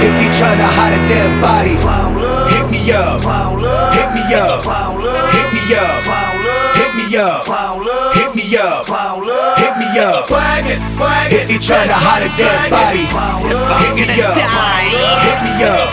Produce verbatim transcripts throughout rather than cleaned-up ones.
If you tryna hide a dead body, hit me up, hit me up, hit me up, hit me up, hit me up, hit me up. If you tryna hide a dead body, hit me up, hit me up,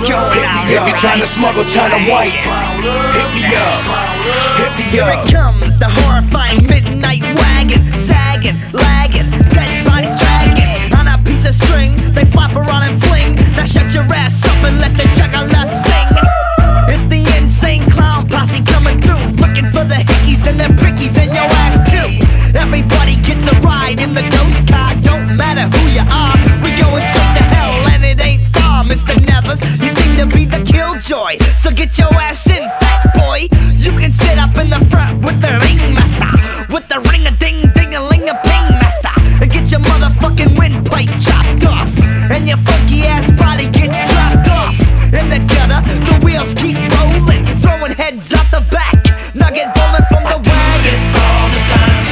if you tryna smuggle China White, hit me up, hit me up. Here it comes, the horrifying midnight wagon, sagging, lagging, dead bodies dragging on a piece of string. They flop around and fling. Now shut your ass up and let the juggler sing. It's the insane clown posse coming through, looking for the hickeys and the prickies in your ass too. Everybody gets a ride in the ghost car. Don't matter who you are, we going straight to hell and it ain't far, Mister Nevers. You seem to be the killjoy, so get your ass in, fat boy. You can sit up in the front with the ringmaster, with the ring-a-ding-ding-a-ling-a-ping master, and get your motherfucking windpipe chopped off, and your funky ass body gets dropped off. In the gutter, the wheels keep rolling, throwing heads out the back, nugget bullet from the wagon. All the time.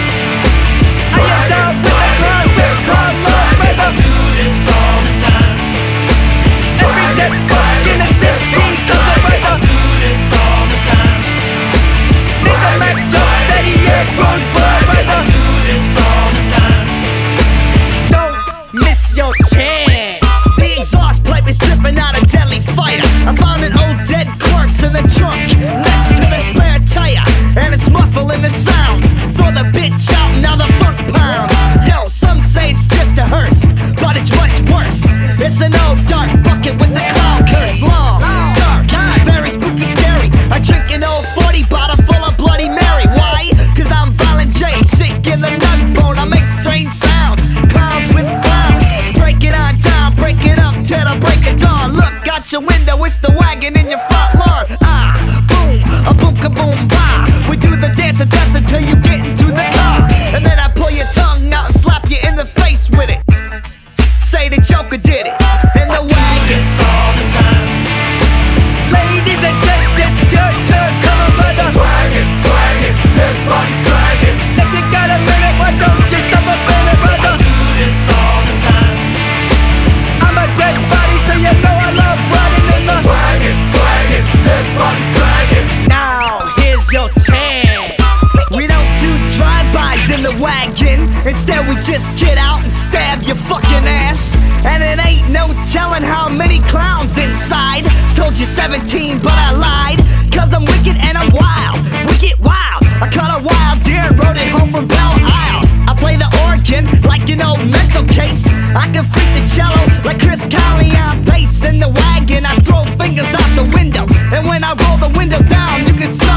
Are you down with the car, with car, love, brother? I do this all the time. Every dead fuck in the city, cause the brother. I do this all the time. Nigga, Mac jump steady, yeah, run for I brother. do this all the time. Don't miss your chance. The exhaust pipe is dripping out a deadly fighter. I found an old dead corpse in the trunk next to the spare tire, and it's muffling the sounds. Throw the bitch out, now the funk pounds. Yo, some say it's just a hearse, but it's much worse. It's an old dark bucket with the clown curse. Long, dark, very spooky, scary. I drink an old forty bottle full of Bloody Mary. Why? Cause I'm Violent J, sick in the nut bone. I make strange sounds, clowns with frowns. Break it on down, break it up till the break of dawn. Look out your window, it's the wagon in your front lawn. Ah, boom, a boom kaboom bah. We do the dance of death until you get into the car, and then I pull your tongue out and slap you in the face with it. Say the Joker did it in the wagon. This all the time. Ladies and gents, it's your turn. Come on, brother. Wagon, wagon, dead bodies dragging. If you got a minute, why don't you stop a minute, I brother? do this all the time. I'm a dead body, so you know I love riding in the Wagon, wagon, dead bodies dragging. Now, here's your chance. We don't do drive-bys in the wagon. Instead, we just get out and stab your fucking ass. And it ain't no telling how many clowns inside. Told you seventeen, but I lied. Cause I'm wicked and I'm wild. Wicked wild. I caught a wild deer and rode it home from Belle Isle. I play the organ like an old mental case. I can freak the cello like Chris Cowley on bass. In the wagon, I throw fingers out the window, and when I roll the window down, you can smell